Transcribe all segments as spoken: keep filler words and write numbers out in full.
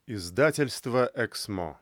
Издательство «Эксмо».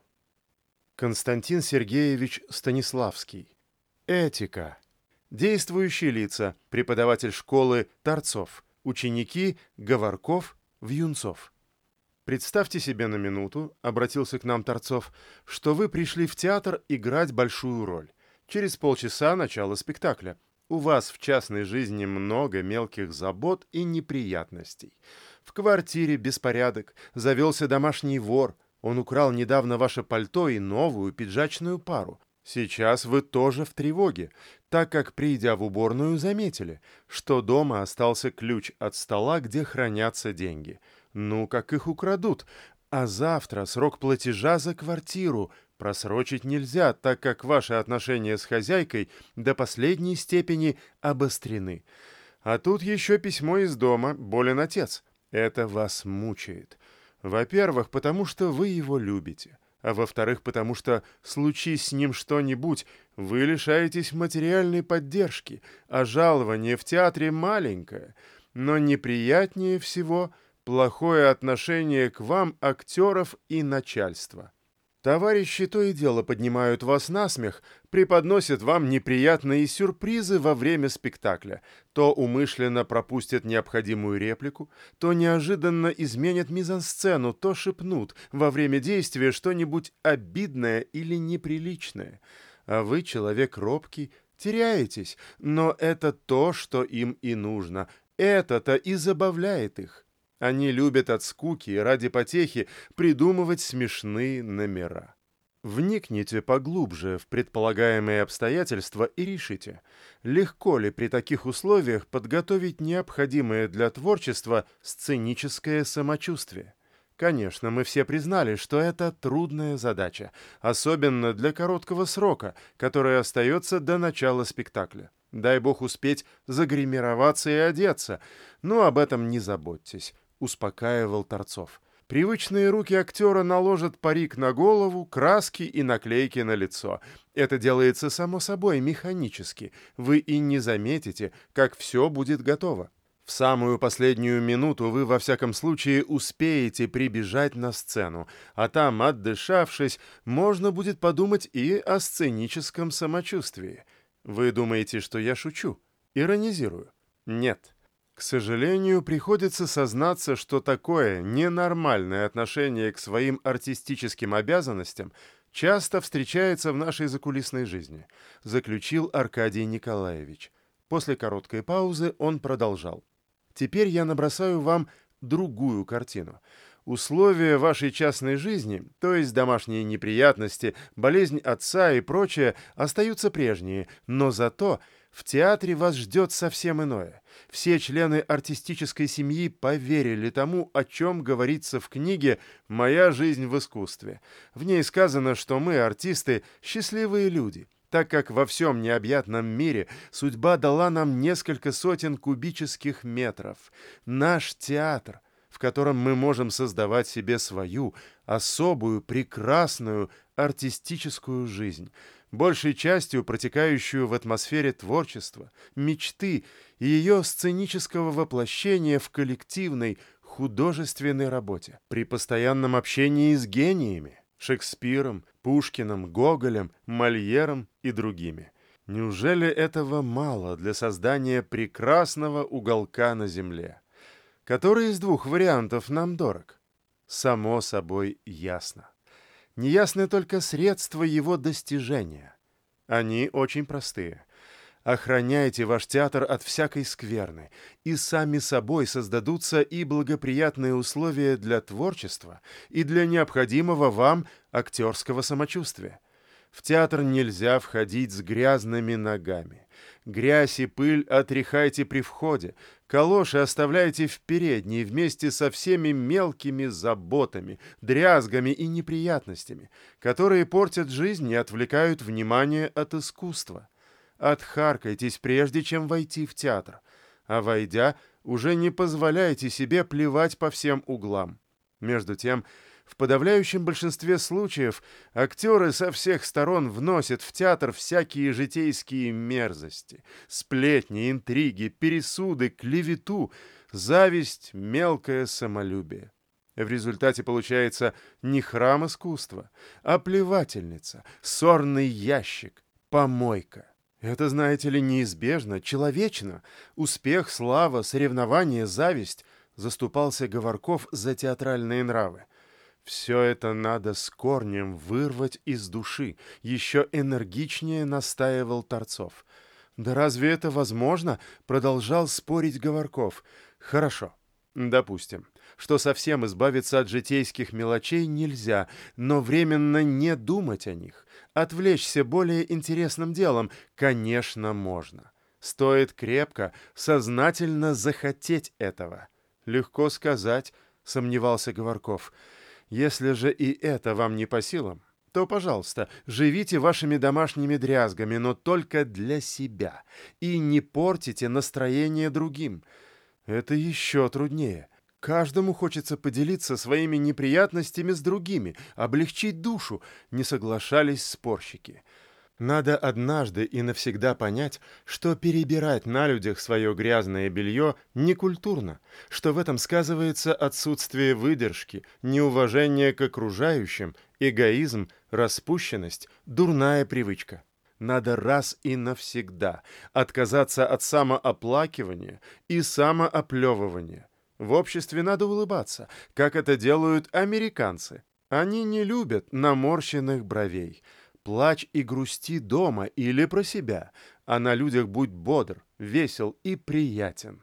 Константин Сергеевич Станиславский. Этика. Действующие лица. Преподаватель школы Торцов. Ученики Говорков, Вьюнцов. Представьте себе на минуту, обратился к нам Торцов, что вы пришли в театр играть большую роль. Через полчаса начало спектакля. У вас в частной жизни много мелких забот и неприятностей. В квартире беспорядок, завелся домашний вор. Он украл недавно ваше пальто и новую пиджачную пару. Сейчас вы тоже в тревоге, так как, придя в уборную, заметили, что дома остался ключ от стола, где хранятся деньги. Ну, как их украдут. А завтра срок платежа за квартиру. Просрочить нельзя, так как ваши отношения с хозяйкой до последней степени обострены. А тут еще письмо из дома, болен отец. Это вас мучает. Во-первых, потому что вы его любите. А во-вторых, потому что, случись с ним что-нибудь, вы лишаетесь материальной поддержки, а жалование в театре маленькое. Но неприятнее всего плохое отношение к вам актеров и начальства. Товарищи то и дело поднимают вас на смех, преподносят вам неприятные сюрпризы во время спектакля, то умышленно пропустят необходимую реплику, то неожиданно изменят мизансцену, то шепнут во время действия что-нибудь обидное или неприличное. А вы, человек робкий, теряетесь, но это то, что им и нужно, это-то и забавляет их. Они любят от скуки и ради потехи придумывать смешные номера. Вникните поглубже в предполагаемые обстоятельства и решите, легко ли при таких условиях подготовить необходимое для творчества сценическое самочувствие. Конечно, мы все признали, что это трудная задача, особенно для короткого срока, который остается до начала спектакля. Дай бог успеть загримироваться и одеться, но об этом не заботьтесь. Успокаивал Торцов. Привычные руки актера наложат парик на голову, краски и наклейки на лицо. Это делается само собой, механически. Вы и не заметите, как все будет готово. В самую последнюю минуту вы во всяком случае успеете прибежать на сцену, а там, отдышавшись, можно будет подумать и о сценическом самочувствии. Вы думаете, что я шучу? Иронизирую? Нет. К сожалению, приходится сознаться, что такое ненормальное отношение к своим артистическим обязанностям часто встречается в нашей закулисной жизни, заключил Аркадий Николаевич. После короткой паузы он продолжал. Теперь я набросаю вам другую картину. Условия вашей частной жизни, то есть домашние неприятности, болезнь отца и прочее, остаются прежние, но зато в театре вас ждет совсем иное. Все члены артистической семьи поверили тому, о чем говорится в книге «Моя жизнь в искусстве». В ней сказано, что мы, артисты, счастливые люди, так как во всем необъятном мире судьба дала нам несколько сотен кубических метров. Наш театр, в котором мы можем создавать себе свою, особую, прекрасную артистическую жизнь, большей частью протекающую в атмосфере творчества, мечты и ее сценического воплощения в коллективной художественной работе, при постоянном общении с гениями, Шекспиром, Пушкиным, Гоголем, Мольером и другими. Неужели этого мало для создания прекрасного уголка на земле? Который из двух вариантов нам дорог? Само собой ясно. Неясны только средства его достижения. Они очень простые. Охраняйте ваш театр от всякой скверны, и сами собой создадутся и благоприятные условия для творчества, и для необходимого вам актерского самочувствия. В театр нельзя входить с грязными ногами. Грязь и пыль отряхайте при входе, калоши оставляйте в передней вместе со всеми мелкими заботами, дрязгами и неприятностями, которые портят жизнь и отвлекают внимание от искусства. Отхаркайтесь, прежде чем войти в театр, а войдя, уже не позволяйте себе плевать по всем углам. Между тем, в подавляющем большинстве случаев актеры со всех сторон вносят в театр всякие житейские мерзости, сплетни, интриги, пересуды, клевету, зависть, мелкое самолюбие. В результате получается не храм искусства, а плевательница, сорный ящик, помойка. Это, знаете ли, неизбежно, человечно. Успех, слава, соревнования, зависть. Заступался Говорков за театральные нравы. Все это надо с корнем вырвать из души, еще энергичнее настаивал Торцов. «Да разве это возможно?» — продолжал спорить Говорков. «Хорошо, допустим, что совсем избавиться от житейских мелочей нельзя, но временно не думать о них, отвлечься более интересным делом, конечно, можно. Стоит крепко, сознательно захотеть этого». «Легко сказать», — сомневался Говорков. «Если же и это вам не по силам, то, пожалуйста, живите вашими домашними дрязгами, но только для себя, и не портите настроение другим. Это еще труднее. Каждому хочется поделиться своими неприятностями с другими, облегчить душу», — не соглашались спорщики. Надо однажды и навсегда понять, что перебирать на людях свое грязное белье некультурно, что в этом сказывается отсутствие выдержки, неуважение к окружающим, эгоизм, распущенность, дурная привычка. Надо раз и навсегда отказаться от самооплакивания и самооплевывания. В обществе надо улыбаться, как это делают американцы. Они не любят наморщенных бровей. Плачь и грусти дома или про себя, а на людях будь бодр, весел и приятен.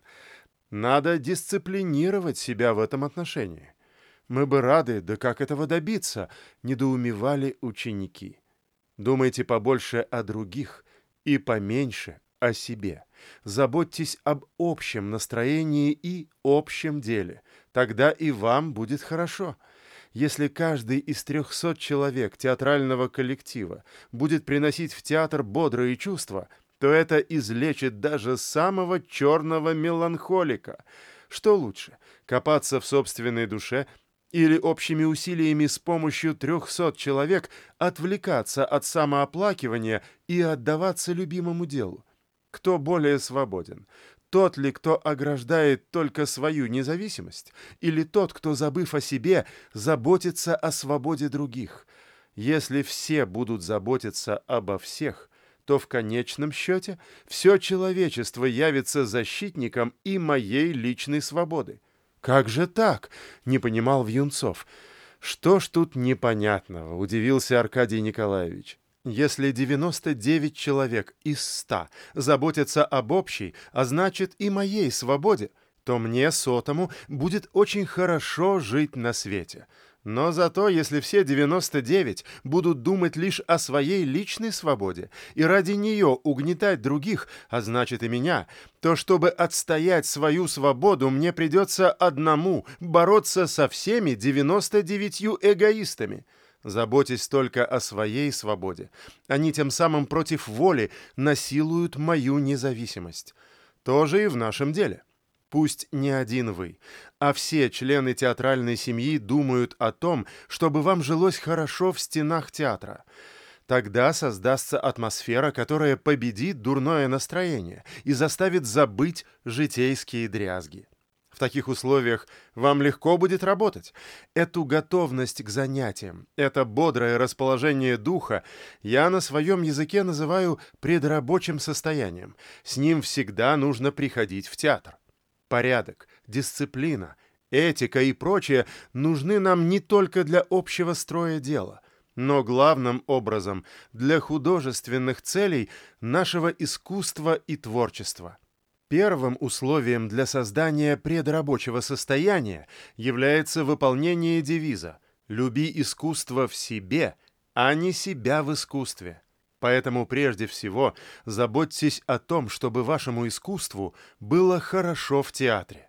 Надо дисциплинировать себя в этом отношении. Мы бы рады, да как этого добиться, недоумевали ученики. Думайте побольше о других и поменьше о себе. Заботьтесь об общем настроении и общем деле. Тогда и вам будет хорошо. Если каждый из трехсот человек театрального коллектива будет приносить в театр бодрые чувства, то это излечит даже самого черного меланхолика. Что лучше, копаться в собственной душе или общими усилиями с помощью трехсот человек отвлекаться от самооплакивания и отдаваться любимому делу? Кто более свободен? Тот ли, кто ограждает только свою независимость, или тот, кто, забыв о себе, заботится о свободе других? Если все будут заботиться обо всех, то в конечном счете все человечество явится защитником и моей личной свободы. «Как же так?» — не понимал Вьюнцов. «Что ж тут непонятного?» — удивился Аркадий Николаевич. Если девяносто девять человек из ста заботятся об общей, а значит и моей свободе, то мне, сотому, будет очень хорошо жить на свете. Но зато, если все девяносто девять будут думать лишь о своей личной свободе и ради нее угнетать других, а значит и меня, то чтобы отстоять свою свободу, мне придется одному бороться со всеми девяноста девятью эгоистами. Заботясь только о своей свободе, они тем самым против воли насилуют мою независимость. То же и в нашем деле. Пусть не один вы, а все члены театральной семьи думают о том, чтобы вам жилось хорошо в стенах театра. Тогда создастся атмосфера, которая победит дурное настроение и заставит забыть житейские дрязги. В таких условиях вам легко будет работать. Эту готовность к занятиям, это бодрое расположение духа я на своем языке называю предрабочим состоянием. С ним всегда нужно приходить в театр. Порядок, дисциплина, этика и прочее нужны нам не только для общего строя дела, но главным образом для художественных целей нашего искусства и творчества. Первым условием для создания предрабочего состояния является выполнение девиза «Люби искусство в себе, а не себя в искусстве». Поэтому прежде всего заботьтесь о том, чтобы вашему искусству было хорошо в театре.